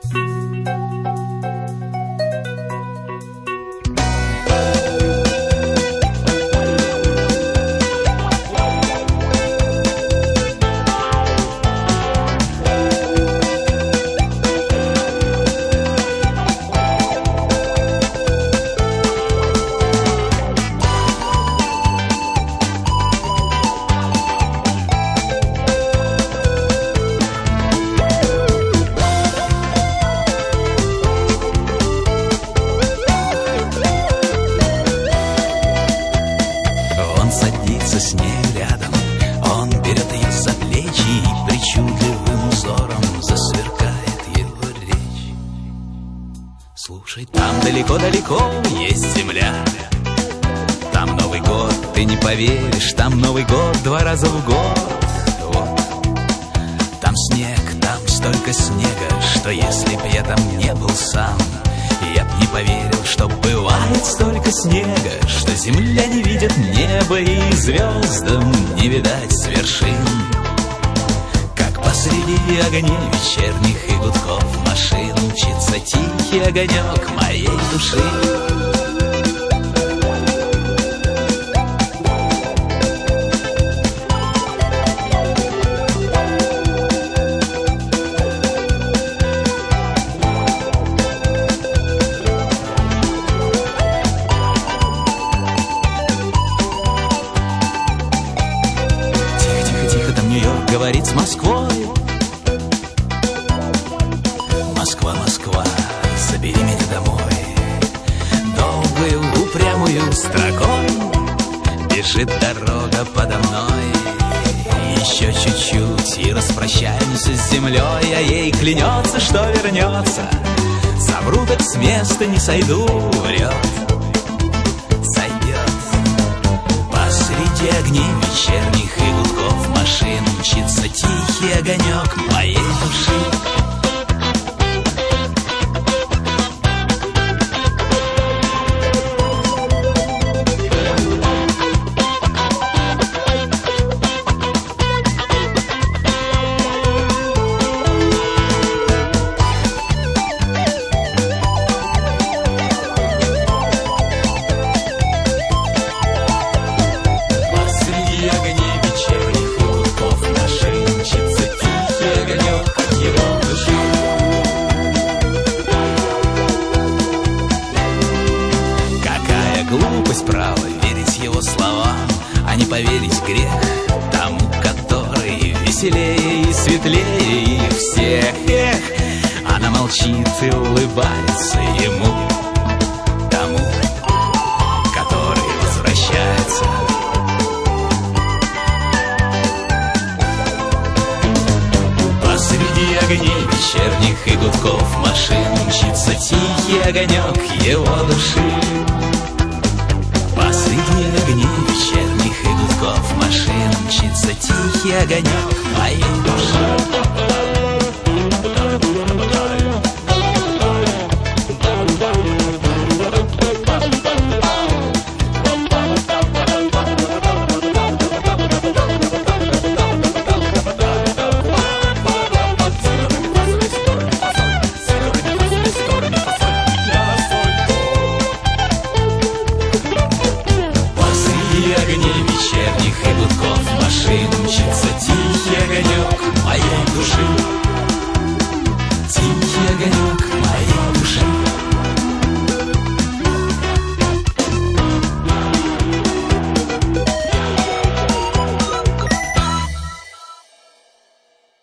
С ней рядом, он берет ее за плечи и причудливым узором засверкает его речь. Слушай, там далеко-далеко есть земля, там Новый год, ты не поверишь, там Новый год 2 раза в год. Вот. Там снег, там столько снега, что если б я там не был сам, я б не поверил, что бывает столько снега, что земля не видит неба и звездам не видать с вершин. Как посреди огней вечерних и гудков машин мчится тихий огонек моей души. Говорит с Москвой. Москва, Москва, забери меня домой. Долгою упрямую строкой бежит дорога подо мной. Еще чуть-чуть и распрощаемся с землей, а ей клянется, что вернется. Совру, так с места не сойду, врет. Сойдет. Посреди огней вечерних и гудков машин мчится тихий огонек моей души. Глупость, право, верить его словам, а не поверить грех тому, который веселее и светлее всех. Эх, она молчит и улыбается ему, тому, который возвращается. Посреди огней вечерних и гудков машин мчится тихий огонек его души. Посреди огней вечерних и гудков машин мчится тихий огонек моей души.